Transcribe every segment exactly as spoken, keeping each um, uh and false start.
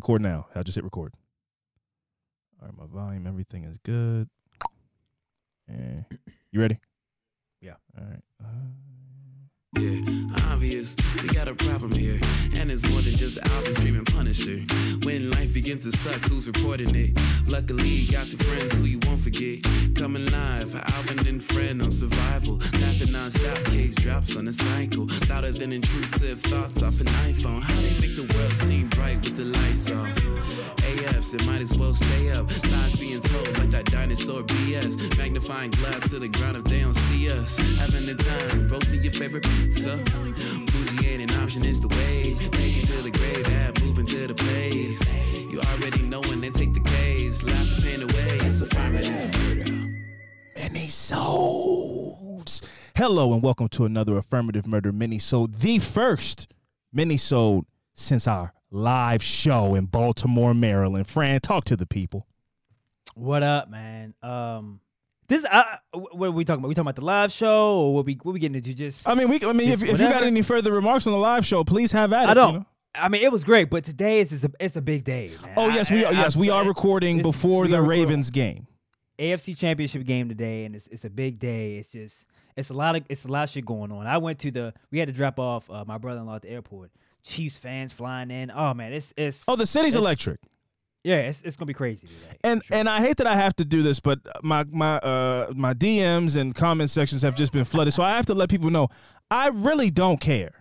record now. I'll just hit record. All right, my volume, everything is good. And you ready? Yeah. All right. Uh, Yeah, obvious, we got a problem here. And it's more than just Alvin streaming Punisher. When life begins to suck, who's reporting it? Luckily, you got two friends who you won't forget. Coming live, Alvin and Friend on survival. Laughing non-stop, case drops on a cycle. Louder than intrusive thoughts off an iPhone. How they make the world seem bright with the lights off. A Fs, it might as well stay up. Lies being told like that dinosaur B S. Magnifying glass to the ground if they don't see us. Having the time, roasting your favorite pizza. Bougie ain't an option, it's the way. Take it to the grave, add moving to the place. You already know when they take the case. Laugh the pain away, it's affirmative murder. Mini-sodes. Hello and welcome to another Affirmative Murder mini-sode. The first mini-sode since our live show in Baltimore, Maryland. Fran, talk to the people. What up, man? Um, this uh, what are we talking about? We talking about the live show, or what we what we getting into? Just I mean, we. I mean, if, if you got any further remarks on the live show, please have at it. I don't. You know? I mean, it was great, but today is, is a it's a big day, man. Oh yes, we are. I, Yes, I'm we sorry. are recording This- before we the are recording. Ravens game. A F C Championship game today, and it's it's a big day. It's just it's a lot of it's a lot of shit going on. I went to the we had to drop off uh, my brother-in-law at the airport. Chiefs fans flying in. Oh man, it's it's Oh, the city's it's- electric. yeah, it's it's gonna be crazy today. And for sure. and I hate that I have to do this, but my my uh my D Ms and comment sections have just been flooded. So I have to let people know I really don't care.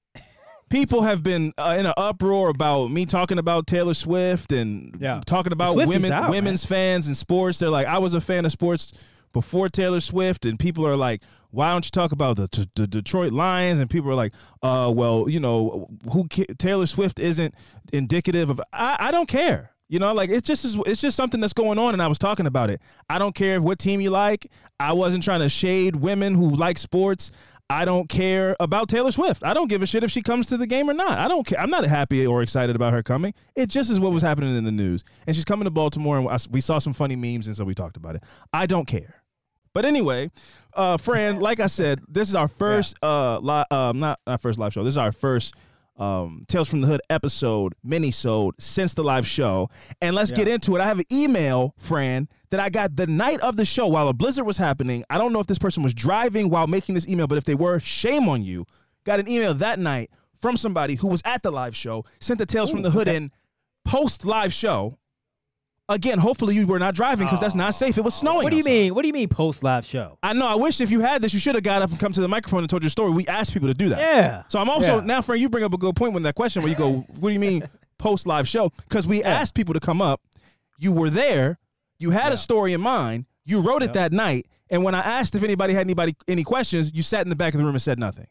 People have been uh, in an uproar about me talking about Taylor Swift and Yeah. talking about Swifties women out, women's fans and sports. They're like, I was a fan of sports before Taylor Swift, and people are like, why don't you talk about the, the, the Detroit Lions? And people are like, uh, well, you know, who ca- Taylor Swift isn't indicative of. I, I don't care. You know, like it's just it's just something that's going on, and I was talking about it. I don't care what team you like. I wasn't trying to shade women who like sports. I don't care about Taylor Swift. I don't give a shit if she comes to the game or not. I don't care. I'm not happy or excited about her coming. It just is what was happening in the news. And she's coming to Baltimore, and I- we saw some funny memes, and so we talked about it. I don't care. But anyway, uh, Fran, like I said, this is our first, uh, li- uh, not our first live show. This is our first um, Tales from the Hood episode, mini-sode, since the live show. And let's Yeah. get into it. I have an email, Fran, that I got the night of the show while a blizzard was happening. I don't know if this person was driving while making this email, but if they were, shame on you. Got an email that night from somebody who was at the live show, sent the Tales from the Hood in post-live show. Again, hopefully you were not driving because that's not safe. It was snowing what do you outside. mean? What do you mean post live show? I know. I wish if you had this, you should have got up and come to the microphone and told your story. We asked people to do that. Yeah. So I'm also, Yeah. now, Fran, you bring up a good point with that question where you go, what do you mean post live show? Because we Yeah. asked people to come up. You were there. You had Yeah. a story in mind. You wrote it Yep. that night. And when I asked if anybody had anybody any questions, you sat in the back of the room and said nothing.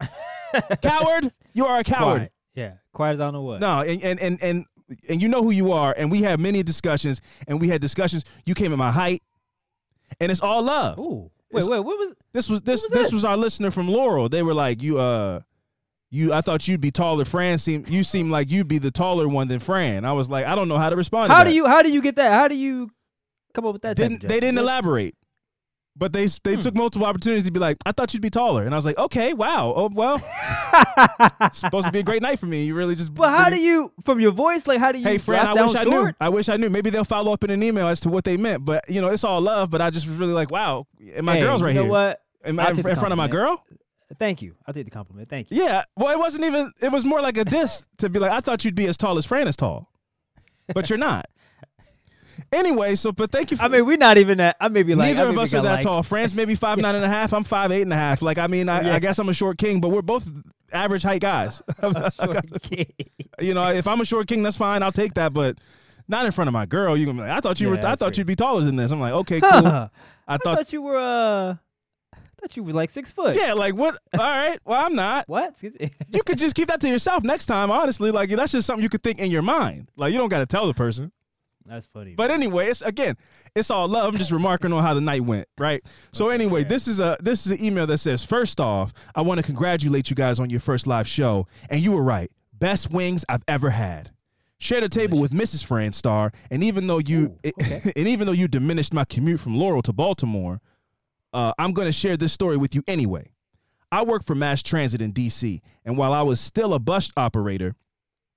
Coward. You are a coward. Quiet. Yeah, quiet as I don't know what. No, and, and, and, and, and you know who you are. And we had many discussions. And we had discussions. You came at my height. And it's all love. Ooh. It's- Wait, wait, what was? This was this was this this? was our listener from Laurel. They were like, you uh you I thought you'd be taller. Fran seem you seem like you'd be the taller one than Fran. I was like, I don't know how to respond How to do that. you how do you get that? How do you come up with that? type of didn't they judgment? didn't What- elaborate. But they they Hmm. took multiple opportunities to be like, I thought you'd be taller. And I was like, okay, wow. Oh well. It's supposed to be a great night for me. You really just But how do you from your voice? Like how do you? Hey Fran, I sound wish I short? knew. I wish I knew. Maybe they'll follow up in an email as to what they meant. But you know, it's all love. But I just was really like, wow, and my Hey, girl's right you know here. what? Am I'll I in take the front of my compliment. girl? Thank you. I'll take the compliment. Thank you. Yeah. Well, it wasn't even, it was more like a diss to be like, I thought you'd be as tall as Fran is tall, but you're not. Anyway, so, but thank you for, I mean, we're not even that. I may be like neither I of maybe us are got that like, tall. Fran's maybe five, nine and a half. I'm five, eight and a half. Like, I mean, I, Yeah. I guess I'm a short king, but we're both average height guys. short kid. You know, if I'm a short king, that's fine. I'll take that, but not in front of my girl. You're going to be like, I thought you Yeah, were, I that's thought true. you'd be taller than this. I'm like, okay, cool. Huh. I I thought, thought you were uh I thought you were like six foot. yeah, like what? All right. Well, I'm not. What? Excuse me. You could just keep that to yourself next time, honestly. Like, that's just something you could think in your mind. Like, you don't got to tell the person. That's funny. But anyway, it's again, it's all love. I'm just remarking on how the night went, right? So anyway, yeah. this is a this is an email that says, first off, I want to congratulate you guys on your first live show, and you were right, best wings I've ever had. Shared a table with Missus Fran Star, and even though you Ooh, okay. and even though you diminished my commute from Laurel to Baltimore, uh, I'm going to share this story with you anyway. I work for mass transit in D C, and while I was still a bus operator,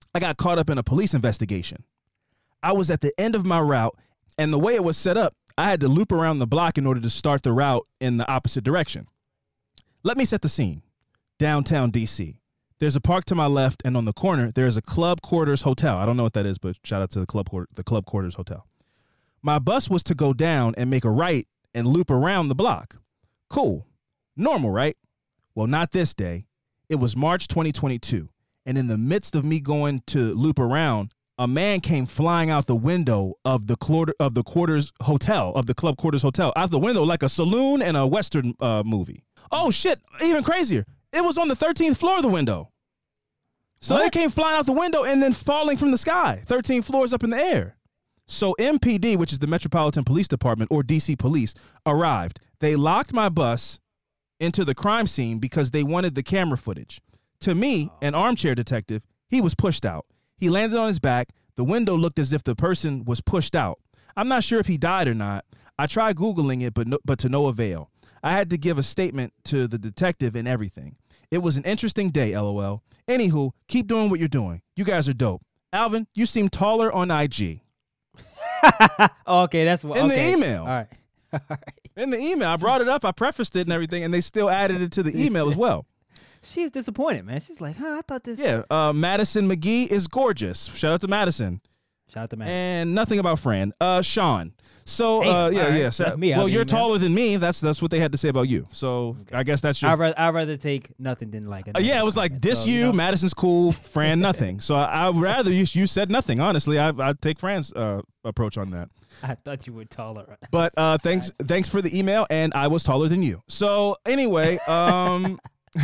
I got caught up in a police investigation. I was at the end of my route, and the way it was set up, I had to loop around the block in order to start the route in the opposite direction. Let me set the scene. Downtown D C. There's a park to my left, and on the corner, there is a Club Quarters Hotel. I don't know what that is, but shout out to the Club, the Club Quarters Hotel. My bus was to go down and make a right and loop around the block. Cool. Normal, right? Well, not this day. It was March twenty twenty-two, and in the midst of me going to loop around, a man came flying out the window of the quarter of the Quarters Hotel, of the Club Quarters Hotel, out the window like a saloon in a Western uh, movie. Oh, shit. Even crazier. It was on the thirteenth floor of the window. So What? it came flying out the window and then falling from the sky, thirteen floors up in the air. So M P D, which is the Metropolitan Police Department, or D C Police, arrived. They locked my bus into the crime scene because they wanted the camera footage. To me, an armchair detective, he was pushed out. He landed on his back. The window looked as if the person was pushed out. I'm not sure if he died or not. I tried Googling it, but no, but to no avail. I had to give a statement to the detective and everything. It was an interesting day, LOL. Anywho, keep doing what you're doing. You guys are dope. Alvin, you seem taller on I G. Okay, that's what. In the okay. email. All right. All right. In the email, I brought it up, I prefaced it and everything, and they still added it to the email as well. She's disappointed, man. She's like, huh, I thought this. Yeah, uh, Madison McGee is gorgeous. Shout out to Madison. Shout out to man. And nothing about Fran. Uh, Sean. So, Damn, uh, yeah, all right. yeah. So, Left me out well, the you're email. taller than me. That's that's what they had to say about you. So I guess that's your. I'd rather, I'd rather take nothing than like. Uh, yeah, it was like diss so, you, you know. Madison's cool, Fran nothing. So I, I'd rather you you said nothing. Honestly, I I'd take Fran's uh, approach on that. I thought you were taller. But uh, thanks thanks for the email, and I was taller than you. So anyway, um,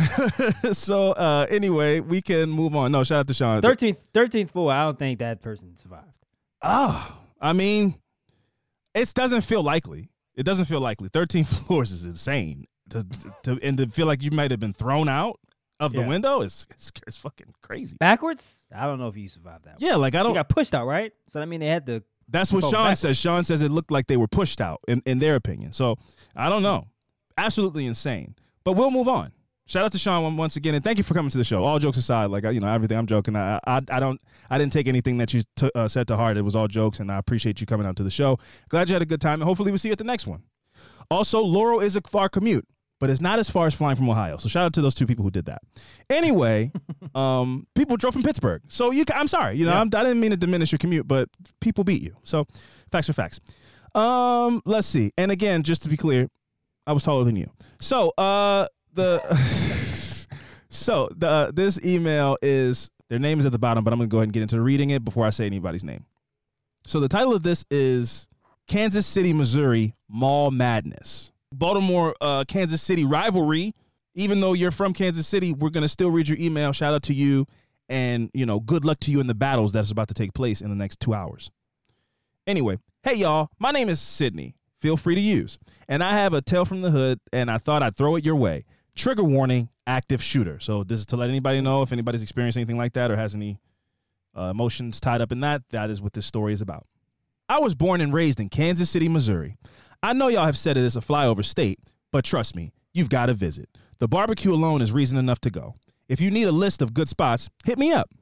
so uh, anyway, we can move on. No, shout out to Sean. Thirteenth, thirteenth floor. I don't think that person survived. Oh, I mean, it doesn't feel likely. It doesn't feel likely. thirteen floors is insane. To, to and to feel like you might have been thrown out of the Yeah. window is it's, it's fucking crazy. Backwards? I don't know if you survived that. Yeah, like I One. don't. You got pushed out, right? So I mean, they had to. That's what go Sean backwards. says. Sean says it looked like they were pushed out in, in their opinion. So I don't know. Absolutely insane. But we'll move on. Shout out to Sean one- once again, and thank you for coming to the show. All jokes aside, like you know, everything. I'm joking. I I, I don't. I didn't take anything that you t- uh, said to heart. It was all jokes, and I appreciate you coming out to the show. Glad you had a good time, and hopefully we'll see you at the next one. Also, Laurel is a far commute, but it's not as far as flying from Ohio. So shout out to those two people who did that. Anyway, um, people drove from Pittsburgh. So you, ca- I'm sorry, you know, Yeah. I'm, I didn't mean to diminish your commute, but people beat you. So facts are facts. Um, let's see. And again, just to be clear, I was taller than you. So uh, the so the uh, this email is their name is at the bottom, but I'm gonna go ahead and get into reading it before I say anybody's name. So the title of this is Kansas City, Missouri Mall Madness. Baltimore, uh, Kansas City rivalry. Even though you're from Kansas City, we're going to still read your email. Shout out to you. And, you know, good luck to you in the battles that's about to take place in the next two hours. Anyway, hey, y'all. My name is Sydney. Feel free to use. And I have a tale from the hood, and I thought I'd throw it your way. Trigger warning, active shooter. So this is to let anybody know if anybody's experienced anything like that or has any uh, emotions tied up in that. That is what this story is about. I was born and raised in Kansas City, Missouri. I know y'all have said it is a flyover state, but trust me, you've got to visit. The barbecue alone is reason enough to go. If you need a list of good spots, hit me up.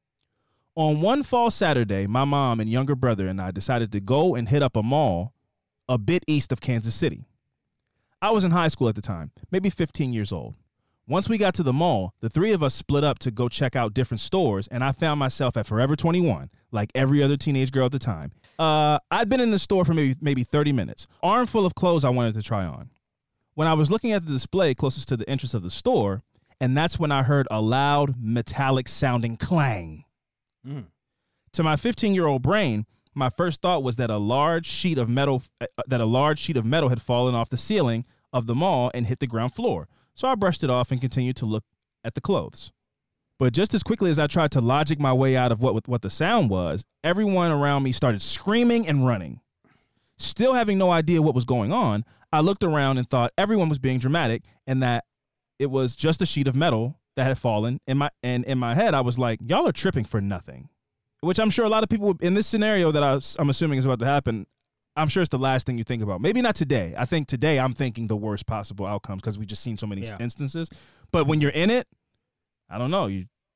On one fall Saturday, my mom and younger brother and I decided to go and hit up a mall a bit east of Kansas City. I was in high school at the time, maybe fifteen years old. Once we got to the mall, the three of us split up to go check out different stores, and I found myself at Forever twenty-one, like every other teenage girl at the time. Uh, I'd been in the store for maybe maybe thirty minutes, armful of clothes I wanted to try on. When I was looking at the display closest to the entrance of the store, and that's when I heard a loud, metallic-sounding clang. Mm. To my fifteen-year-old brain, my first thought was that a large sheet of metal uh, that a large sheet of metal had fallen off the ceiling of the mall and hit the ground floor. So I brushed it off and continued to look at the clothes. But just as quickly as I tried to logic my way out of what what the sound was, everyone around me started screaming and running. Still having no idea what was going on, I looked around and thought everyone was being dramatic and that it was just a sheet of metal that had fallen. In my and in my head, I was like, y'all are tripping for nothing. Which I'm sure a lot of people in this scenario that I was, I'm assuming is about to happen, I'm sure it's the last thing you think about. Maybe not today. I think today I'm thinking the worst possible outcomes because we've just seen so many Yeah. instances. But when you're in it, I don't know. You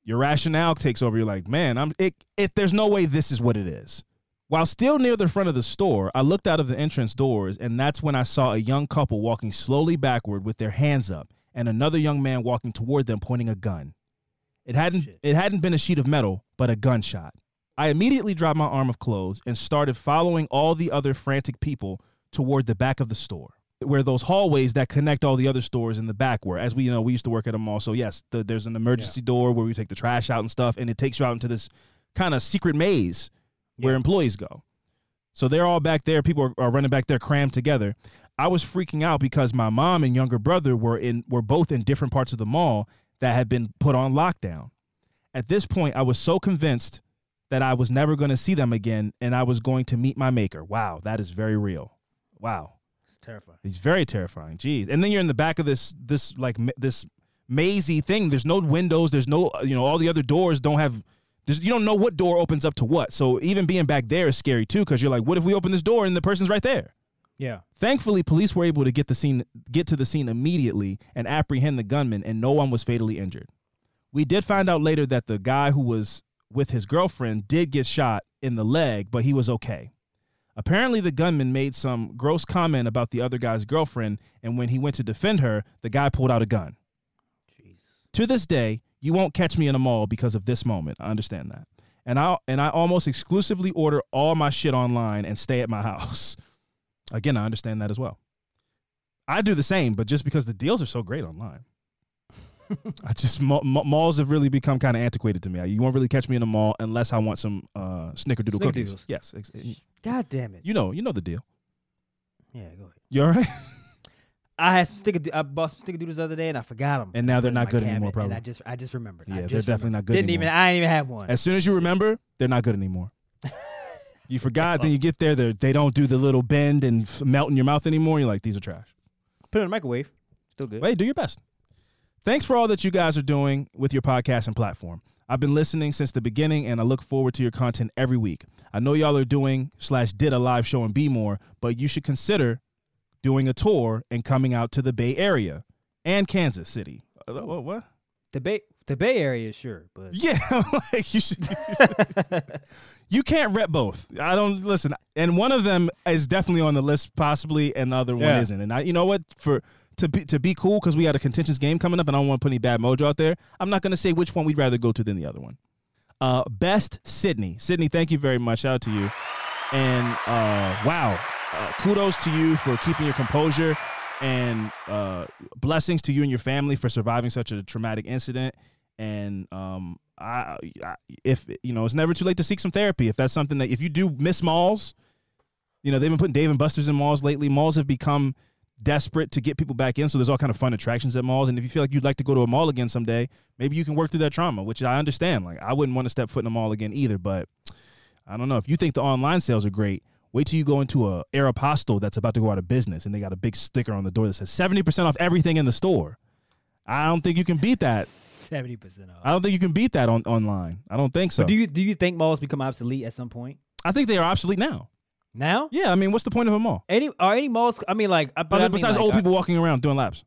your rationale takes over. You're like, man, I'm it, it there's no way this is what it is. While still near the front of the store, I looked out of the entrance doors, and that's when I saw a young couple walking slowly backward with their hands up, and another young man walking toward them pointing a gun. It hadn't Shit. it hadn't been a sheet of metal, but a gunshot. I immediately dropped my arm of clothes and started following all the other frantic people toward the back of the store, where those hallways that connect all the other stores in the back were. As we you know, we used to work at a mall, so yes, the, there's an emergency yeah. door where we take the trash out and stuff, and it takes you out into this kind of secret maze where yeah. employees go. So they're all back there. People are, are running back there crammed together. I was freaking out because my mom and younger brother were in were both in different parts of the mall that had been put on lockdown. At this point, I was so convinced that I was never going to see them again, and I was going to meet my maker. Wow, that is very real. Wow. It's terrifying. It's very terrifying. Jeez. And then you're in the back of this this like this mazy thing. There's no windows. There's no, you know, all the other doors don't have There's, you don't know what door opens up to what. So even being back there is scary, too, because you're like, what if we open this door and the person's right there? Yeah. Thankfully, police were able to get the scene, get to the scene immediately and apprehend the gunman, and no one was fatally injured. We did find out later that the guy who was with his girlfriend did get shot in the leg, but he was okay. Apparently, the gunman made some gross comment about the other guy's girlfriend, and when he went to defend her, the guy pulled out a gun. Jesus. To this day, you won't catch me in a mall because of this moment. I understand that. And I and I almost exclusively order all my shit online and stay at my house. Again, I understand that as well. I do the same, but just because the deals are so great online. I just ma- ma- malls have really become kind of antiquated to me. You won't really catch me in a mall unless I want some uh, Snickerdoodle cookies. Snickerdoodles. Yes. Ex- God damn it. You know, you know the deal. Yeah, go ahead. You all right? I had some sticker. I bought some Snickerdoodles the other day, and I forgot them. And now they're not good anymore, probably. And I just, I just remembered. Yeah, I they're just definitely remembered. not good Didn't anymore. even. I didn't even have one. As soon as you remember, they're not good anymore. You forgot, then you get there, they don't do the little bend and f- melt in your mouth anymore. You're like, these are trash. Put it in the microwave. Still good. Hey, do your best. Thanks for all that you guys are doing with your podcast and platform. I've been listening since the beginning, and I look forward to your content every week. I know y'all are doing slash did a live show in B-More, but you should consider doing a tour and coming out to the Bay Area and Kansas City. Uh, what? what? The Bay, the Bay Area, sure, but yeah, like you should. You can't rep both. I don't listen, and one of them is definitely on the list, possibly, and the other one Yeah. isn't. And I, you know what, for to be to be cool, because we got a contentious game coming up, and I don't want to put any bad mojo out there. I'm not going to say which one we'd rather go to than the other one. Uh, best Sydney, Sydney. Thank you very much. Shout out to you, and uh, wow, uh, kudos to you for keeping your composure, and uh, blessings to you and your family for surviving such a traumatic incident. And um, I, I, if you know, it's never too late to seek some therapy. If that's something that, if you do miss malls, you know, they've been putting Dave and Buster's in malls lately. Malls have become desperate to get people back in, so there's all kind of fun attractions at malls. And if you feel like you'd like to go to a mall again someday, maybe you can work through that trauma, which I understand. Like, I wouldn't want to step foot in a mall again either, but I don't know. If you think the online sales are great, wait till you go into a Aeropostale that's about to go out of business, and they got a big sticker on the door that says seventy percent off everything in the store. I don't think you can beat that. seventy percent off. I don't think you can beat that on online. I don't think so. But do you do you think malls become obsolete at some point? I think they are obsolete now. Now? Yeah, I mean, what's the point of a mall? Any are any malls? I mean, like, but Other, I mean, besides like, old uh, people walking around doing laps.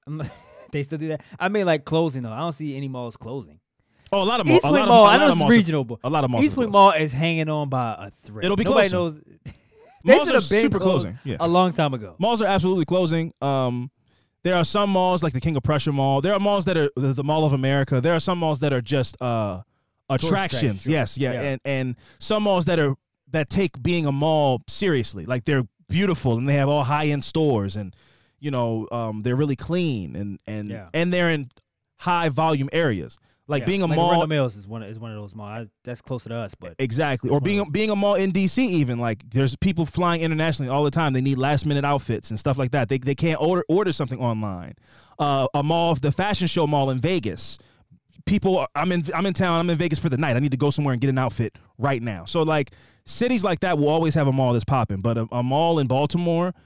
they still do that. I mean, like closing though. I don't see any malls closing. Oh, a lot of malls. East A Point lot Mall. of, a I lot know of it's malls are- regional, but A lot of malls. East are Point closed. Mall is hanging on by a thread. It'll be Nobody closing. knows. Malls They are should have been super closed closing. Yeah. a long time ago. Malls are absolutely closing. Um, there are some malls like the King of Prussia Mall. There are malls that are the, the Mall of America. There are some malls that are just uh, attractions. attraction, Yes, yeah. yeah. and and some malls that are that take being a mall seriously. Like, they're beautiful and they have all high end stores, and you know um, they're really clean, and and Yeah. and they're in high volume areas. Like Yeah. being a like mall. Arundel Mills is one is one of those malls. I, that's closer to us, but Exactly. It's Or one being of those. being a mall in D C even, like, there's people flying internationally all the time. They need last minute outfits and stuff like that. They they can't order order something online. Uh, a mall, the fashion show mall in Vegas. People, are, I'm in I'm in town. I'm in Vegas for the night. I need to go somewhere and get an outfit right now. So, like, cities like that will always have a mall that's popping. But a, a mall in Baltimore,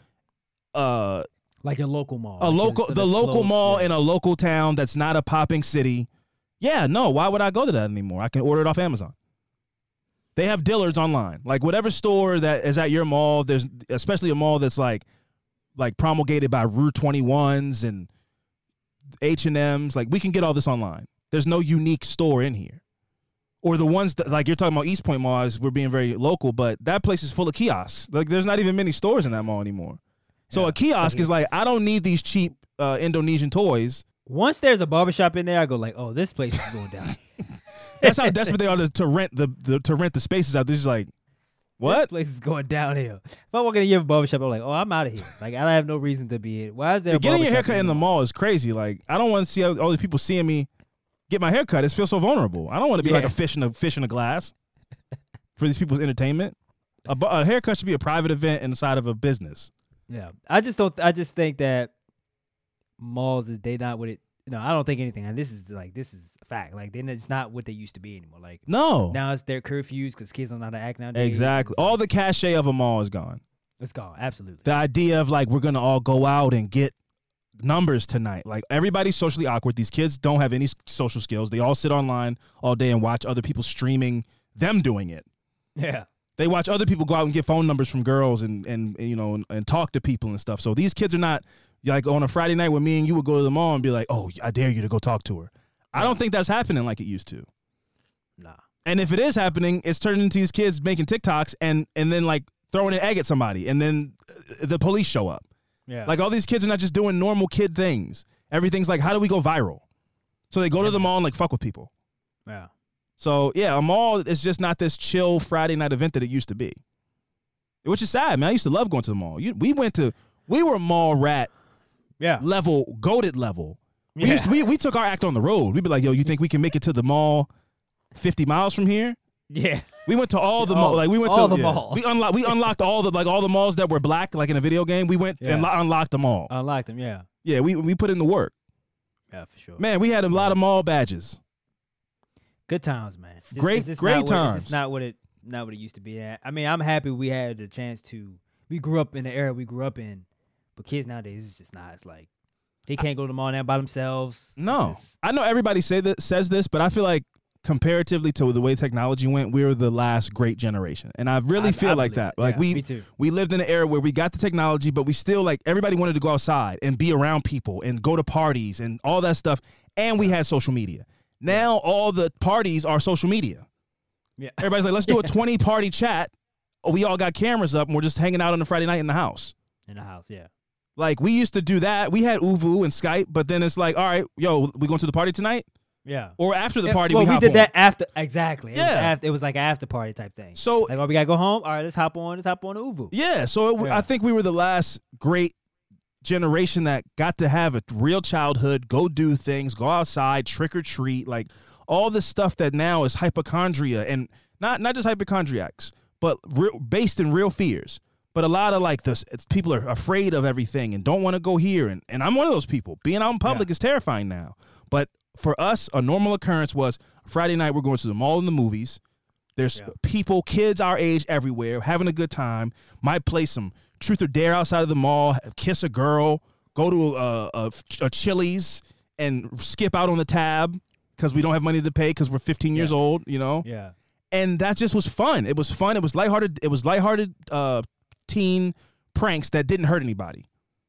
uh, like a local mall, a like local it's- the it's local closed, mall yeah. in a local town that's not a popping city. Yeah, no, why would I go to that anymore? I can order it off Amazon. They have Dillard's online. Like, whatever store that is at your mall, there's especially a mall that's like like promulgated by Rue twenty-ones and H and M's, like, we can get all this online. There's no unique store in here. Or the ones that, like you're talking about East Point Mall, is we're being very local, but that place is full of kiosks. Like there's not even many stores in that mall anymore. So Yeah. a kiosk is like, I don't need these cheap uh, Indonesian toys. Once there's a barbershop in there, I go like, oh, this place is going down. That's how desperate they are to, to rent the, the to rent the spaces out. This is like, This what? place is going downhill. If I walk in a year barbershop, I'm like, oh, I'm out of here. Like I have no reason to be in. Why is there a Getting your barbershop haircut in the mall is crazy. Like I don't want to see all all these people seeing me get my haircut. It feels so vulnerable. I don't want to be like Yeah. a fish in a fish in a glass for these people's entertainment. A, bu- a haircut should be a private event inside of a business. Yeah, I just don't. I just think that malls is they not what it. No, I don't think anything. And this is like this is a fact. Like then it's not what they used to be anymore. Like No, now it's their curfews because kids don't know how to act nowadays. exactly. It's All like- the cachet of a mall is gone. it's gone. Absolutely. The idea of like we're gonna all go out and get numbers tonight. Like everybody's socially awkward. These kids don't have any s- social skills. They all sit online all day and watch other people streaming them doing it. Yeah. They watch other people go out and get phone numbers from girls and, and, and you know and, and talk to people and stuff. So these kids are not like on a Friday night when me and you would go to the mall and be like, oh, I dare you to go talk to her. I don't think that's happening like it used to. Nah. And if it is happening, it's turning into these kids making TikToks and and then like throwing an egg at somebody and then uh, the police show up. Yeah. Like all these kids are not just doing normal kid things. Everything's like, how do we go viral? So they go to the mall and like fuck with people. yeah. So yeah, a mall is just not this chill Friday night event that it used to be. Which is sad, man. I used to love going to the mall. You, we went to, we were mall rat Yeah. level, goated level. We Yeah. used to, we, we took our act on the road. We'd be like, yo, you think we can make it to the mall fifty miles from here? Yeah. We went to all the All- mall. Like we went all to the yeah. malls. We unlocked. We unlocked all the like all the malls that were black, like in a video game. We went and Yeah. lo- unlocked them all. Unlock them. Yeah. yeah, we we put in the work. Yeah, for sure. Man, we had a lot of mall badges. Good times, man. Just- Great- it's just great not what- times. It's just not what it not what it used to be at. I mean, I'm happy we had the chance to. We grew up in the era we grew up in, but kids nowadays it's just not. It's like they can't go to the mall now by themselves. It's No, just- I know everybody say that says this, but I feel like comparatively to the way technology went, we were the last great generation, and I really I- feel I like believe that. it. Like Yeah, we me too. we lived in an era where we got the technology, but we still like everybody wanted to go outside and be around people and go to parties and all that stuff, and we had social media. Now all the parties are social media. Yeah. Everybody's like, let's do a twenty party chat. Oh, we all got cameras up and we're just hanging out on a Friday night in the house. In the house, yeah. Like we used to do that. We had Uvu and Skype, but then it's like, all right, yo, we going to the party tonight? Yeah. Or after the Yeah, party, well, we, we hop did on. that after exactly. It was Yeah. after, it was like an after party type thing. So Like, oh, we gotta go home. All right, let's hop on. Let's hop on to Uvu. yeah, so it, Yeah. I think we were the last great generation that got to have a real childhood, go do things, go outside, trick or treat, like all this stuff that now is hypochondria and not not just hypochondriacs, but real, based in real fears. But a lot of like this, it's, people are afraid of everything and don't want to go here. And, and I'm one of those people. Being out in public Yeah. is terrifying now. But for us, a normal occurrence was Friday night, we're going to the mall and the movies. There's Yeah. people, kids our age everywhere, having a good time. Might play some truth or dare outside of the mall, kiss a girl, go to a, a, a Chili's and skip out on the tab because we don't have money to pay because we're fifteen years Yeah. old, you know? Yeah. And that just was fun. It was fun. It was lighthearted. It was lighthearted uh, teen pranks that didn't hurt anybody.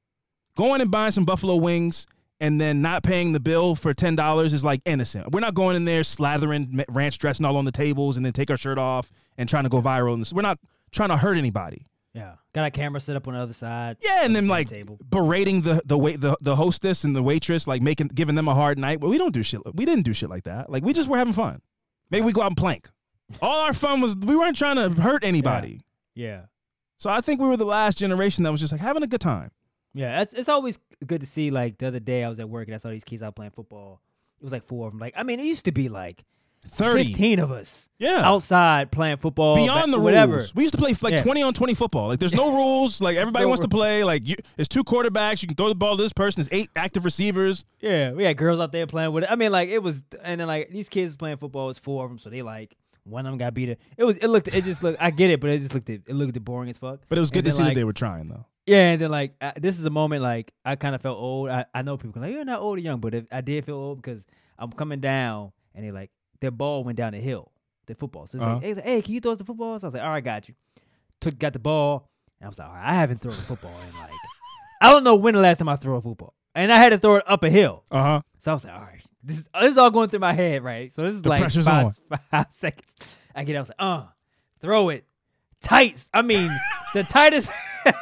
Going and buying some buffalo wings and then not paying the bill for ten dollars is like innocent. We're not going in there slathering ma- ranch dressing all on the tables and then take our shirt off and trying to go viral. And this. We're not trying to hurt anybody. Yeah. Got a camera set up on the other side. Yeah, and on then the like table. berating the the wait the, the hostess and the waitress, like making giving them a hard night. But we don't do shit. We didn't do shit like that. Like we just were having fun. Maybe we go out and plank. All our fun was we weren't trying to hurt anybody. Yeah. So I think we were the last generation that was just like having a good time. Yeah, it's, it's always good to see. Like the other day, I was at work and I saw these kids out playing football. It was like four of them. Like, I mean, it used to be like thirty. fifteen of us Yeah. outside playing football. Beyond ba- the whatever. rules. We used to play like Yeah. twenty on twenty football. Like there's no rules. Like everybody No wants to rules. play. Like you, there's two quarterbacks. You can throw the ball to this person. There's eight active receivers. Yeah, we had girls out there playing with it. I mean, like it was, and then like these kids playing football. It was four of them, so they like one of them got beat. It was, it looked, it just looked. I get it, but it just looked, it looked boring as fuck. But it was good And to then, see like, that they were trying though. Yeah, and then like I, this is a moment like I kind of felt old. I, I know people can like you're not old or young, but if, I did feel old because I'm coming down and they like their ball went down the hill, the football. So it's Uh-huh. like, hey, it's like, hey, can you throw us the football? So I was like, all right, got you. Took got the ball, and I was like, all right, I haven't thrown a football in like I don't know when the last time I threw a football, and I had to throw it up a hill. Uh huh. So I was like, all right, This is, this is all going through my head, right? So this is The like pressure's five, on. five seconds. I get out, I was like, uh, throw it. Tight. I mean, the tightest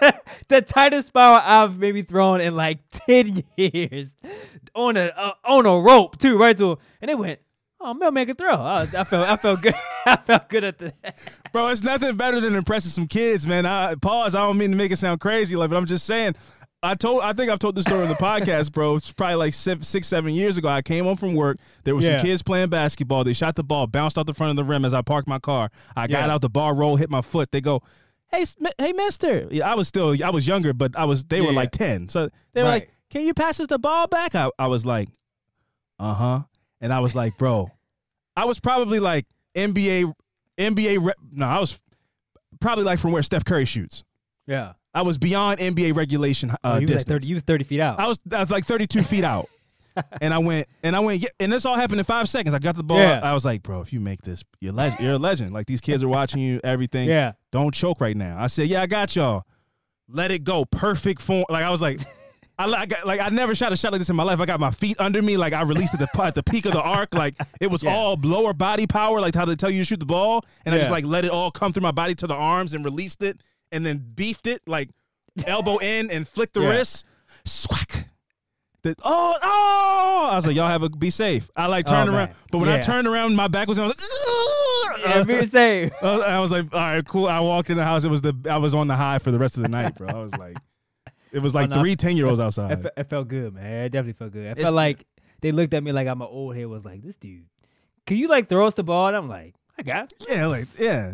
the tightest spiral I've maybe thrown in like ten years. On a uh, on a rope, too, right? To and they went, oh, man, make a throw. I, I felt I felt good. I felt good at the Bro, it's nothing better than impressing some kids, man. I pause. I don't mean to make it sound crazy, like, but I'm just saying. I told. I think I've told this story on the podcast, bro. It's probably like six, six, seven years ago. I came home from work. There were Yeah. some kids playing basketball. They shot the ball, bounced out the front of the rim as I parked my car. I got Yeah. out, the ball roll, hit my foot. They go, "Hey, Sm- hey, Mister." Yeah, I was still. I was younger, but I was. They were Yeah. like ten. So they were Right. like, "Can you pass us the ball back?" I, I was like, "Uh huh," and I was like, "Bro," I was probably like N B A, N B A. Re- no, I was probably like from where Steph Curry shoots. yeah. I was beyond N B A regulation uh, Oh, you was distance. like thirty. You was thirty feet out. I was I was like thirty-two feet out, and I went and I went yeah, and this all happened in five seconds. I got the ball. Yeah. I was like, bro, if you make this, you're legend. You're a legend. Like these kids are watching you. Everything. Yeah. Don't choke right now. I said, yeah, I got y'all. Let it go. Perfect form. Like I was like. I like, like I never shot a shot like this in my life. I got my feet under me, like I released at the at the peak of the arc, like it was Yeah. all lower body power, like how they tell you to shoot the ball, and I just Yeah. like let it all come through my body to the arms and released it, and then beefed it, like elbow in and flicked the Yeah. wrist, swack. The, oh, oh! I was like, y'all have a be safe. I like turned Oh, around, man. but when I Yeah. turned around, my back was. I was like, "Ugh!" Yeah, me the same. Uh, I was like, all right, cool. I walked in the house. It was the I was on the high for the rest of the night, bro. I was like, it was like Oh, no. three ten year olds It, outside. fe- it felt good, man. It definitely felt good. I It's- felt like they looked at me like I'm an old head. Was like, this dude, can you like throw us the ball? And I'm like, I got it. Yeah, like yeah.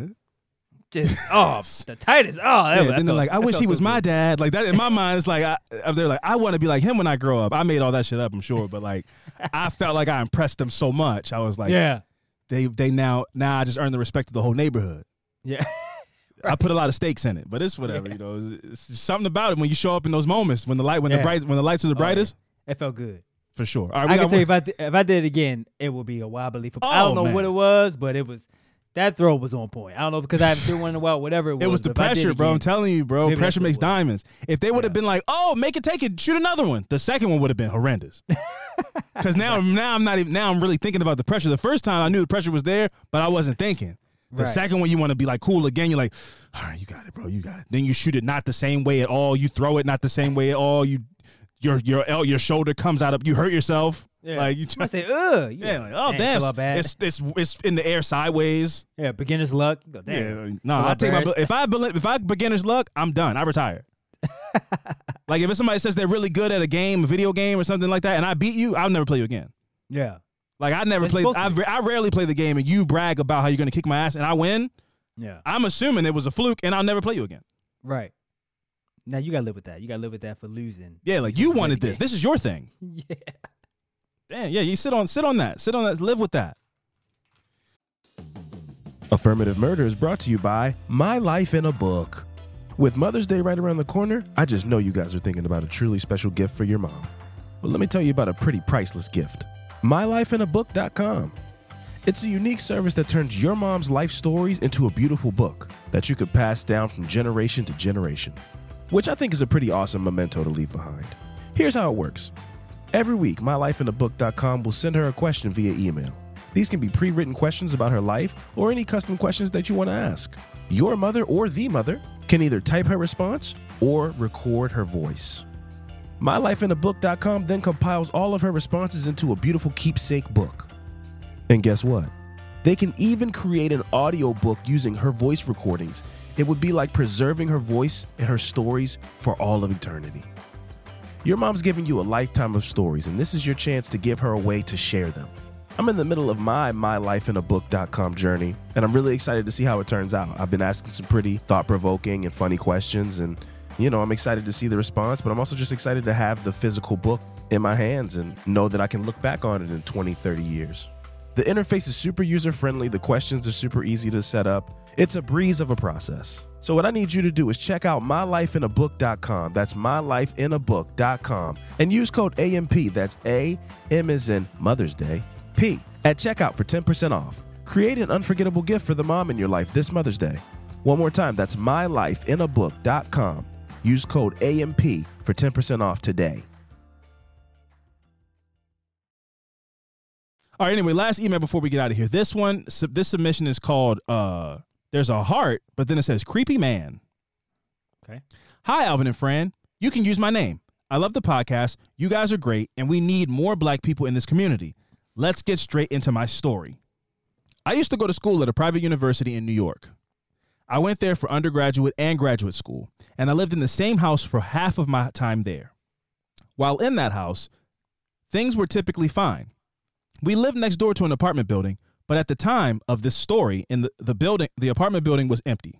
Just oh, the tightest. Oh, that Yeah, was, then they're felt- like, I that wish felt he so was my good. dad. Like that in my mind, it's like I, they're like, I want to be like him when I grow up. I made all that shit up, I'm sure, but like, I felt like I impressed them so much. I was like, Yeah, they they now now I just earned the respect of the whole neighborhood. yeah. I put a lot of stakes in it, but it's whatever, you know. It's, it's just something about it when you show up in those moments when the light when the Yeah. bright when the lights are the Oh, yeah. brightest, It felt good. for sure. All right, we I can got tell you one- if I th- if I did it again, it would be a wobbly. From, I Oh, don't know man. what it was, but it was that throw was on point. I don't know because I haven't threw one in a while. Whatever it was, It was the but if I did pressure, bro. I'm again- telling you, bro. maybe Pressure that's what makes it was. diamonds. If they would have Yeah. been like, "Oh, make it, take it, shoot another one," the second one would have been horrendous. Because now, now I'm not even. Now I'm really thinking about the pressure. The first time I knew the pressure was there, but I wasn't thinking. The Right. second one, you want to be like cool again. You're like, "All right, you got it, bro. You got it." Then you shoot it not the same way at all. You throw it not the same way at all. You, your your el- your shoulder comes out of. You hurt yourself. Yeah. Like you. I Try, say, ugh. You yeah. Like, oh dang, damn. fell out bad. It's it's it's in the air sideways. yeah, beginner's luck. You go, damn. Yeah, no, Fell I out take my bad. if I bel- if I beginner's luck, I'm done. I retire. Like if it's somebody says they're really good at a game, a video game or something like that, and I beat you, I'll never play you again. Yeah, Like I never It's played. supposed to I, be. I rarely play the game, and you brag about how you're gonna kick my ass, and I win. yeah. I'm assuming it was a fluke, and I'll never play you again. Right. Now you gotta live with that. You gotta live with that for losing. Yeah, like you Play wanted the this. game. This is your thing. Yeah. Damn. Yeah, you sit on sit on that. Sit on that. Live with that. Affirmative Murder is brought to you by My Life in a Book. With Mother's Day right around the corner, I just know you guys are thinking about a truly special gift for your mom. Well, let me tell you about a pretty priceless gift. my life in a book dot com. It's a unique service that turns your mom's life stories into a beautiful book that you could pass down from generation to generation, which I think is a pretty awesome memento to leave behind. Here's how it works. Every week, my life in a book dot com will send her a question via email. These can be pre-written questions about her life or any custom questions that you want to ask. Your mother or the mother can either type her response or record her voice. my life in a book dot com then compiles all of her responses into a beautiful keepsake book. And guess what? They can even create an audio book using her voice recordings. It would be like preserving her voice and her stories for all of eternity. Your mom's giving you a lifetime of stories, and this is your chance to give her a way to share them. I'm in the middle of my my life in a book dot com journey, and I'm really excited to see how it turns out. I've been asking some pretty thought-provoking and funny questions, and, you know, I'm excited to see the response, but I'm also just excited to have the physical book in my hands and know that I can look back on it in twenty, thirty years. The interface is super user-friendly. The questions are super easy to set up. It's a breeze of a process. So what I need you to do is check out my life in a book dot com. That's my life in a book dot com. And use code A M P, that's A, M as in Mother's Day, P, at checkout for ten percent off. Create an unforgettable gift for the mom in your life this Mother's Day. One more time, that's my life in a book dot com. Use code A M P for ten percent off today. All right, anyway, last email before we get out of here. This one, sub- this submission is called, uh, there's a heart, but then it says creepy man. Okay. Hi, Alvin and Fran. You can use my name. I love the podcast. You guys are great, and we need more black people in this community. Let's get straight into my story. I used to go to school at a private university in New York. I went there for undergraduate and graduate school, and I lived in the same house for half of my time there. While in that house, things were typically fine. We lived next door to an apartment building, but at the time of this story, in the, the building, the apartment building was empty.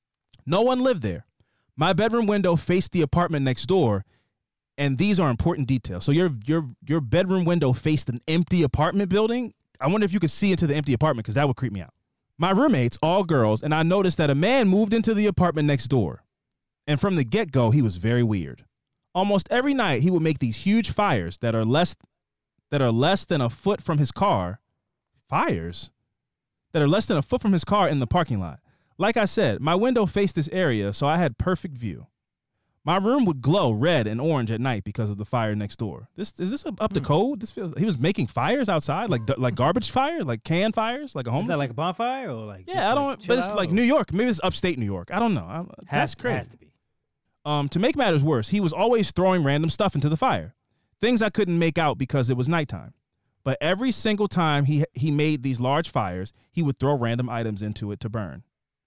No one lived there. My bedroom window faced the apartment next door, and these are important details. So your your your bedroom window faced an empty apartment building? I wonder if you could see into the empty apartment, because that would creep me out. My roommates, all girls, and I noticed that a man moved into the apartment next door. And from the get-go, he was very weird. Almost every night, he would make these huge fires that are less that are less than a foot from his car. Fires? That are less than a foot from his car in the parking lot. Like I said, my window faced this area, so I had perfect view. My room would glow red and orange at night because of the fire next door. This is this up to code? This feels he was making fires outside, like like garbage fire, like can fires, like a home. Is that like a bonfire or like? Yeah, I don't. Like but it's out, like or? New York. Maybe it's upstate New York. I don't know. I'm, Has, that's crazy. Has to be. Um, to make matters worse, he was always throwing random stuff into the fire, things I couldn't make out because it was nighttime. But every single time he he made these large fires, he would throw random items into it to burn.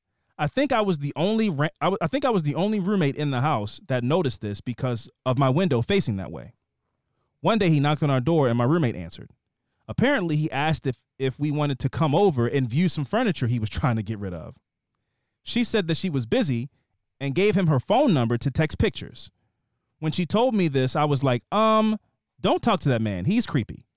I think I was the only ra- I, w- I think I was the only roommate in the house that noticed this because of my window facing that way. One day he knocked on our door and my roommate answered. Apparently he asked if if we wanted to come over and view some furniture he was trying to get rid of. She said that she was busy and gave him her phone number to text pictures. When she told me this, I was like, um, don't talk to that man. He's creepy.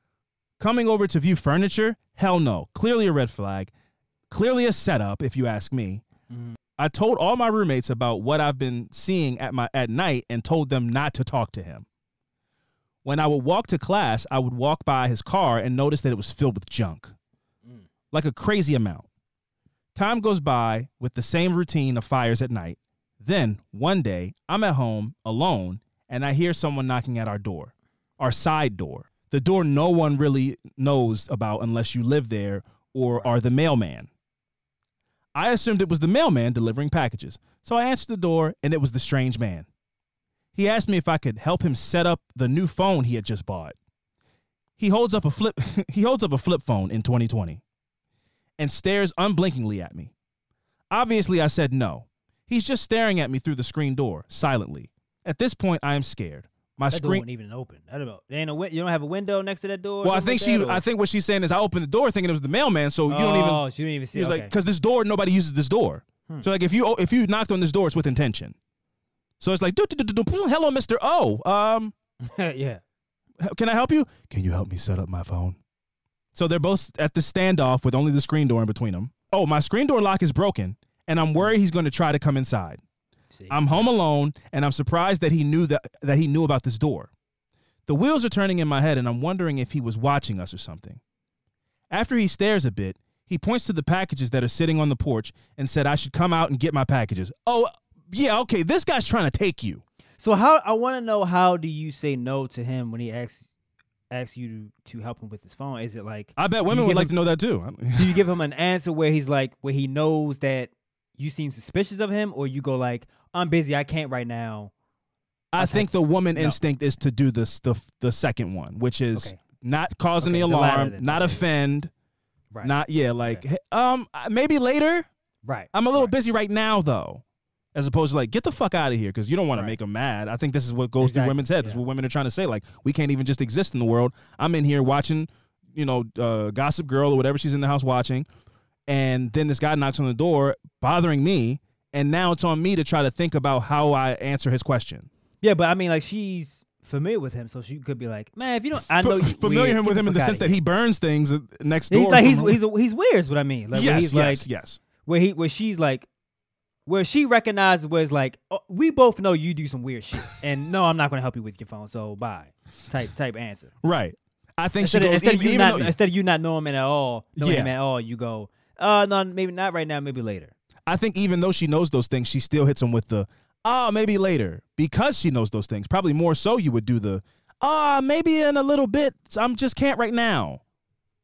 Coming over to view furniture? Hell no. Clearly a red flag. Clearly a setup, if you ask me. Mm-hmm. I told all my roommates about what I've been seeing at my at night and told them not to talk to him. When I would walk to class, I would walk by his car and notice that it was filled with junk. Mm. Like a crazy amount. Time goes by with the same routine of fires at night. Then, one day, I'm at home alone and I hear someone knocking at our door, our side door, the door no one really knows about unless you live there or are the mailman. I assumed it was the mailman delivering packages, so I answered the door and it was the strange man. He asked me if I could help him set up the new phone he had just bought. He holds up a flip he holds up a flip phone in twenty twenty and stares unblinkingly at me. Obviously, I said no. He's just staring at me through the screen door, silently. At this point, I am scared. My that screen door wasn't even open. I don't know. There ain't a win- you don't have a window next to that door. Well, I think like she. that, I think what she's saying is I opened the door thinking it was the mailman, so you oh, don't even. Oh, she didn't even see. He was okay. like, because this door, nobody uses this door. Hmm. So like, if you if you knocked on this door, it's with intention. So it's like, do, do, do, do, hello, Mister O. Um, yeah. Can I help you? Can you help me set up my phone? So they're both at the standoff with only the screen door in between them. Oh, my screen door lock is broken, and I'm worried he's going to try to come inside. See. I'm home alone, and I'm surprised that he knew that that he knew about this door. The wheels are turning in my head, and I'm wondering if he was watching us or something. After he stares a bit, he points to the packages that are sitting on the porch and said I should come out and get my packages. Oh, yeah, okay, this guy's trying to take you. So how I want to know, how do you say no to him when he asks asks you to, to help him with his phone? Is it like... I bet women would like him, to know that too. Do you give him an answer where he's like, where he knows that you seem suspicious of him, or you go like, I'm busy, I can't right now? I think the woman no. instinct is to do this the the second one, which is okay. not causing okay, the alarm, the not offend, right. not yeah, like okay. hey, um maybe later. Right. I'm a little right. busy right now though, as opposed to like get the fuck out of here because you don't want right. to make them mad. I think this is what goes exactly. through women's heads. Yeah. This is what women are trying to say. Like we can't even just exist in the world. I'm in here watching, you know, uh, Gossip Girl or whatever she's in the house watching, and then this guy knocks on the door, bothering me, and now it's on me to try to think about how I answer his question. Yeah, but I mean, like, she's familiar with him, so she could be like, "Man, if you don't, I know you familiar weird, with him in the sense that he burns things next door." He's like he's he's, he's weird, is what I mean. Like, yes, where he's yes, like, yes. Where he where she's like, where she recognizes where it's like, oh, we both know you do some weird shit, and no, I'm not going to help you with your phone, so bye. Type type answer. Right. I think instead, she goes, of, instead even, of you even not though, instead of you not knowing him at all, knowing yeah. him at all, you go, uh, no, maybe not right now, maybe later. I think even though she knows those things, she still hits him with the. Ah, oh, maybe later, because she knows those things. Probably more so you would do the, ah, oh, maybe in a little bit. I am just can't right now.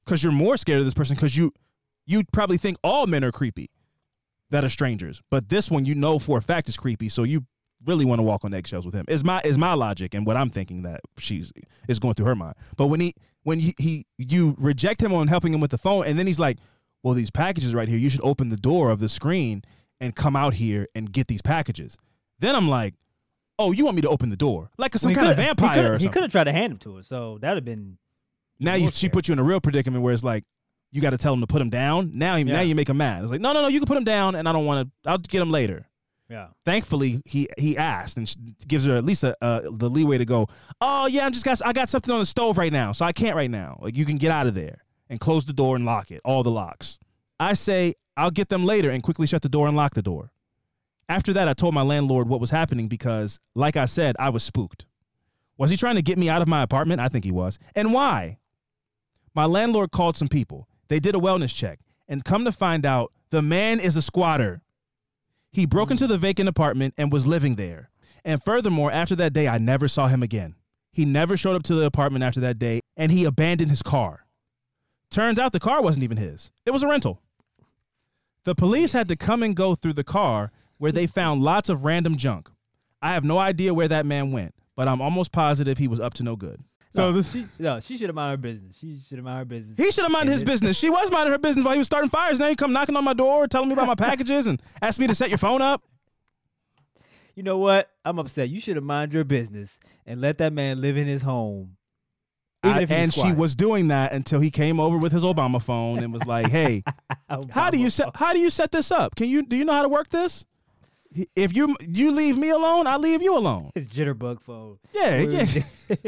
because you're more scared of this person because you you probably think all men are creepy that are strangers, but this one you know for a fact is creepy, so you really want to walk on eggshells with him. Is my is my logic and what I'm thinking that she's is going through her mind. But when he when he, he you reject him on helping him with the phone, and then he's like, well, these packages right here, you should open the door of the screen and come out here and get these packages. Then I'm like, oh, you want me to open the door like some Well, kind of coulda- vampire He coulda- or he something. could have tried to hand him to her, so that would have been. Now you, she put you in a real predicament where it's like you got to tell him to put him down. Now, he, Yeah. now you make him mad. It's like, no, no, no, you can put him down, and I don't want to. I'll get him later. Yeah. Thankfully, he he asked, and she gives her at least a, uh, the leeway to go, oh, yeah, I'm just got, I got something on the stove right now, so I can't right now. Like, you can get out of there and close the door and lock it, all the locks. I say, I'll get them later and quickly shut the door and lock the door. After that, I told my landlord what was happening because, like I said, I was spooked. Was he trying to get me out of my apartment? I think he was. And why? My landlord called some people. They did a wellness check, and come to find out, the man is a squatter. He broke into the vacant apartment and was living there. And furthermore, after that day, I never saw him again. He never showed up to the apartment after that day, and he abandoned his car. Turns out the car wasn't even his. It was a rental. The police had to come and go through the car where they found lots of random junk. I have no idea where that man went, but I'm almost positive he was up to no good. So No, this, she, no, she should have minded her business. She should have minded her business. he should have minded And his this- business. She was minding her business while he was starting fires. Now you come knocking on my door, telling me about my packages, and ask me to set your phone up. You know what? I'm upset. You should have minded your business and let that man live in his home. Even I- if he's and she squatting. was doing that until he came over with his Obama phone and was like, "Hey, how do you set how do you set this up? Can you do you know how to work this? If you you leave me alone, I leave you alone." his jitterbug phone? Yeah, yeah. no,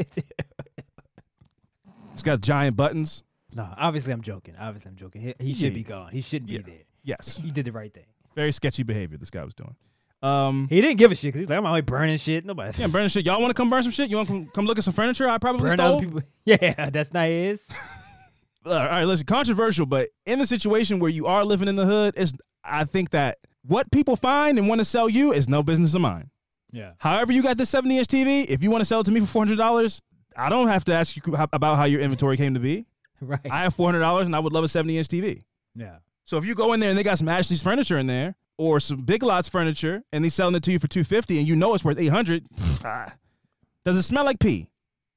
It's got giant buttons. obviously I'm joking. Obviously I'm joking. He, he should Yeah. be gone. He shouldn't Yeah. be there. Yes, He did the right thing. very sketchy behavior this guy was doing. Um, He didn't give a shit because he's like, I'm always burning shit. Nobody. yeah, burning shit. Y'all want to come burn some shit? You want to come, come look at some furniture I probably burn stole? other people. Yeah, that's not his. All right, listen, controversial, but in the situation where you are living in the hood, is I think that what people find and want to sell you is no business of mine. Yeah. However, you got this seventy inch T V, if you want to sell it to me for four hundred dollars, I don't have to ask you how, about how your inventory came to be. Right. I have four hundred dollars and I would love a seventy inch T V. yeah. So if you go in there and they got some Ashley's furniture in there or some Big Lots furniture and they selling it to you for two hundred fifty dollars and you know it's worth eight hundred dollars, does it smell like pee?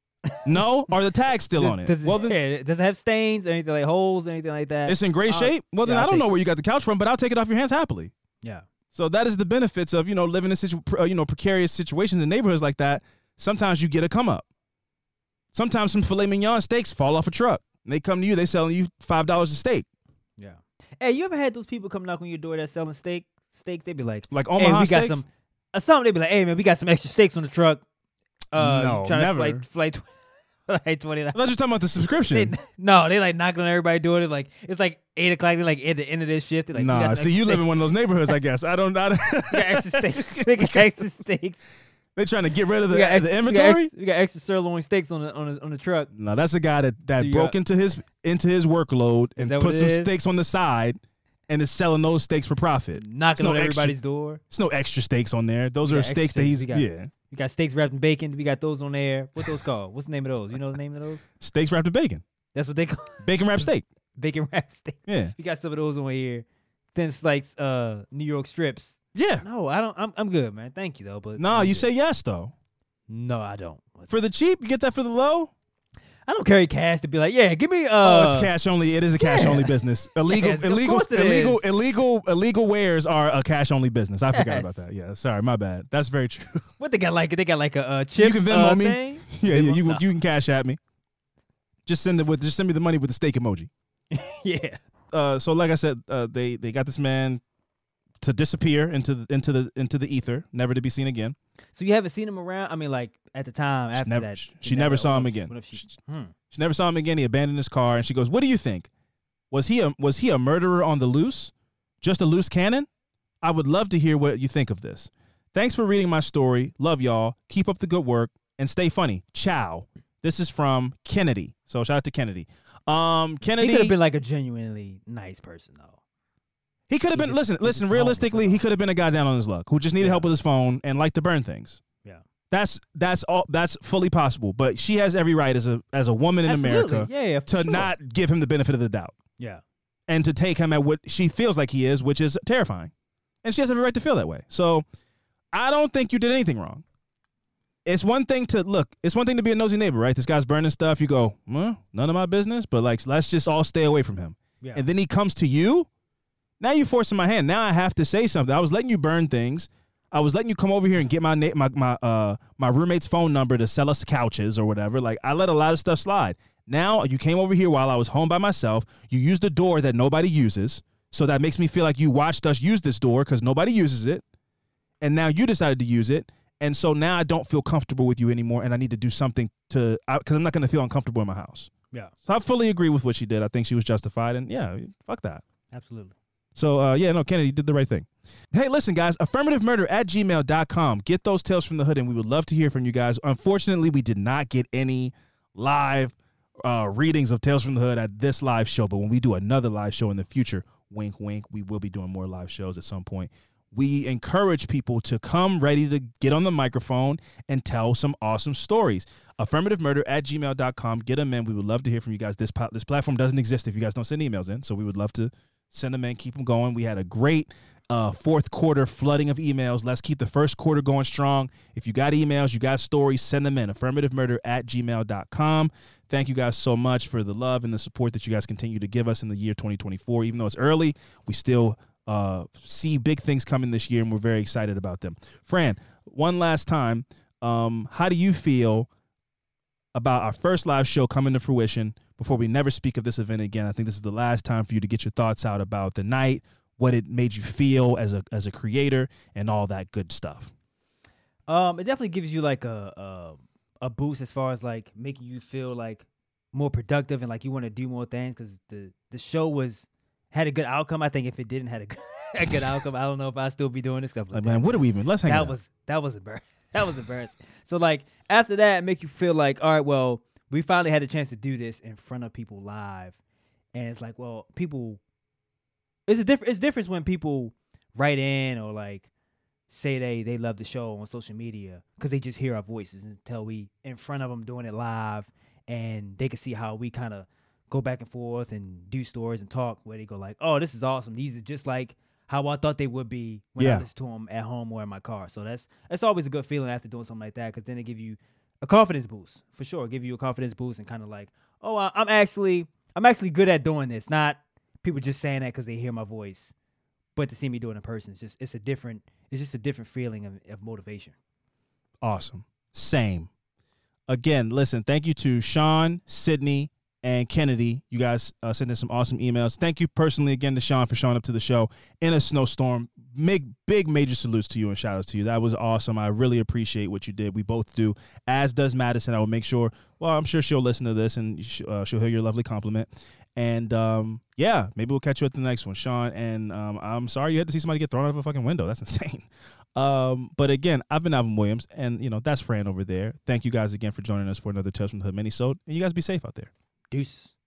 No? Or the tag's still on it? Does, Well, it, then yeah, does it have stains or anything like holes or anything like that? it's in great Uh, shape? Well, then yeah, I I'll don't take know it. where you got the couch from, but I'll take it off your hands happily. Yeah. So that is the benefits of, you know, living in situ- uh, you know, precarious situations in neighborhoods like that. Sometimes you get a come up. Sometimes some filet mignon steaks fall off a truck. And they come to you, they selling you five dollars a steak. Yeah. Hey, you ever had those people come knock on your door that's selling steak steaks? They be like, Like hey, Omaha we steaks? got some uh, something. They be like, hey man, we got some extra steaks on the truck. Uh, No, you trying never. To flight, flight, flight twenty. I thought you were talking about the They, subscription. no, they like knocking on everybody's door. They're like, it's like eight o'clock. They're like at the end of this shift. They're like, we got Nah, some see, you extra live in one of those neighborhoods, I guess. I don't know. steaks. We got extra steaks. We got extra steaks. They trying to get rid of the, We got extra, the we got inventory? extra, we got extra sirloin steaks on the on the, on the truck. No, that's a guy that, that Do you broke got- into his into his workload and that put what it some is? steaks on the side and is selling those steaks for profit. Knocking no on extra- everybody's door. There's no extra steaks on there. Those We are got extra steaks that steaks. he's We got- yeah. We got steaks wrapped in bacon. We got those on there. What's those called? What's the name of those? You know the name of those? Steaks wrapped in bacon. That's what they call Bacon wrapped steak. bacon wrapped steak. Yeah. We got some of those on here. Thin slice, uh, New York strips. Yeah. No, I don't. I'm I'm good, man. Thank you though, but No, I'm you good. say yes though. no. I don't. For the cheap, you get that for the low? I don't carry cash to be like, yeah, give me. Uh, Oh, it's cash only. It is a cash yeah. only business. Illegal, Yes, of illegal, course it illegal, is. illegal, illegal wares are a cash only business. I forgot Yes. about that. Yeah, sorry, my bad. That's very true. What they got like? They got like a uh, chip. You can Venmo uh, me. Thing? yeah, yeah, Venmo? you No. you can cash at me. Just send it with. Just send me the money with the steak emoji. Yeah. Uh, so like I said, uh, they they got this man to disappear into the, into the into the ether, never to be seen again. So you haven't seen him around? I mean, like at the time She after never- that, she- he she never saw him what if- again. What if she? Hmm. She never saw him again. He abandoned his car, and she goes, "What do you think? Was he a was he a murderer on the loose? Just a loose cannon? I would love to hear what you think of this. Thanks for reading my story. Love y'all. Keep up the good work and stay funny. Ciao." This is from Kennedy. So shout out to Kennedy. Um, Kennedy. He could have been like a genuinely nice person though. He could have he been. just- listen, he listen. just Realistically, homeless. he could have been a guy down on his luck who just needed Yeah. help with his phone and liked to burn things. Yeah. That's that's all. That's fully possible. But she has every right as a as a woman in Absolutely. America Yeah, yeah, for to sure. not give him the benefit of the doubt Yeah. and to take him at what she feels like he is, which is terrifying. And she has every right to feel that way. So I don't think you did anything wrong. It's one thing to look. It's one thing to be a nosy neighbor, right? This guy's burning stuff. You go, well, none of my business. But like, let's just all stay away from him. Yeah. And then he comes to you. Now you're forcing my hand. Now I have to say something. I was letting you burn things. I was letting you come over here and get my na- my my uh my roommate's phone number to sell us couches or whatever. Like I let a lot of stuff slide. Now you came over here while I was home by myself. You used a door that nobody uses, so that makes me feel like you watched us use this door because nobody uses it, and now you decided to use it, and so now I don't feel comfortable with you anymore, and I need to do something to because I'm not going to feel uncomfortable in my house. Yeah. So I fully agree with what she did. I think she was justified, and yeah, fuck that. Absolutely. So, uh, yeah, no, Kennedy did the right thing. Hey, listen, guys, affirmative murder at gmail dot com. Get those tales from the hood, and we would love to hear from you guys. Unfortunately, we did not get any live uh, readings of Tales from the Hood at this live show, but when we do another live show in the future, wink, wink, we will be doing more live shows at some point. We encourage people to come ready to get on the microphone and tell some awesome stories. affirmative murder at gmail dot com. Get them in. We would love to hear from you guys. This, po- this platform doesn't exist if you guys don't send emails in, so we would love to send them in, keep them going. We had a great uh, fourth quarter flooding of emails. Let's keep the first quarter going strong. If you got emails, you got stories, send them in. affirmative murder at gmail dot com. Thank you guys so much for the love and the support that you guys continue to give us in the year twenty twenty-four. Even though it's early, we still uh, see big things coming this year, and we're very excited about them. Fran, one last time, um, how do you feel about our first live show coming to fruition before we never speak of this event again? I think this is the last time for you to get your thoughts out about the night, what it made you feel as a as a creator, and all that good stuff. Um, it definitely gives you like a a, a boost as far as like making you feel like more productive and like you want to do more things because the the show was had a good outcome. I think if it didn't had a good, a good outcome, I don't know if I'd still be doing this. Like, man, what are we even? Let's hang that out. was that was embarrassing. That was embarrassing. So like after that, make you feel like, all right, well, we finally had a chance to do this in front of people live, and it's like, well, people. It's a different. It's different when people write in or like say they they love the show on social media because they just hear our voices until we in front of them doing it live, and they can see how we kind of go back and forth and do stories and talk where they go like, oh, this is awesome. These are just like how I thought they would be when Yeah. I listen to them at home or in my car. So that's that's always a good feeling after doing something like that because then it give you a confidence boost for sure. Give you a confidence boost and kind of like, oh, I- I'm actually I'm actually good at doing this. Not people just saying that because they hear my voice, but to see me do it in person, it's just it's a different it's just a different feeling of, of motivation. Awesome. Same. Again, listen, thank you to Sean, Sydney, and Kennedy. You guys uh, sent in some awesome emails. Thank you personally again to Sean for showing up to the show in a snowstorm. Big, big major salutes to you and shout outs to you. That was awesome. I really appreciate what you did. We both do, as does Madison. I will make sure, well, I'm sure she'll listen to this and sh- uh, she'll hear your lovely compliment. And um, yeah, maybe we'll catch you at the next one, Sean. And um, I'm sorry you had to see somebody get thrown out of a fucking window. That's insane. Um, but again, I've been Alvin Williams, and you know that's Fran over there. Thank you guys again for joining us for another Tales from the Hood minisode. And you guys be safe out there. Deuce.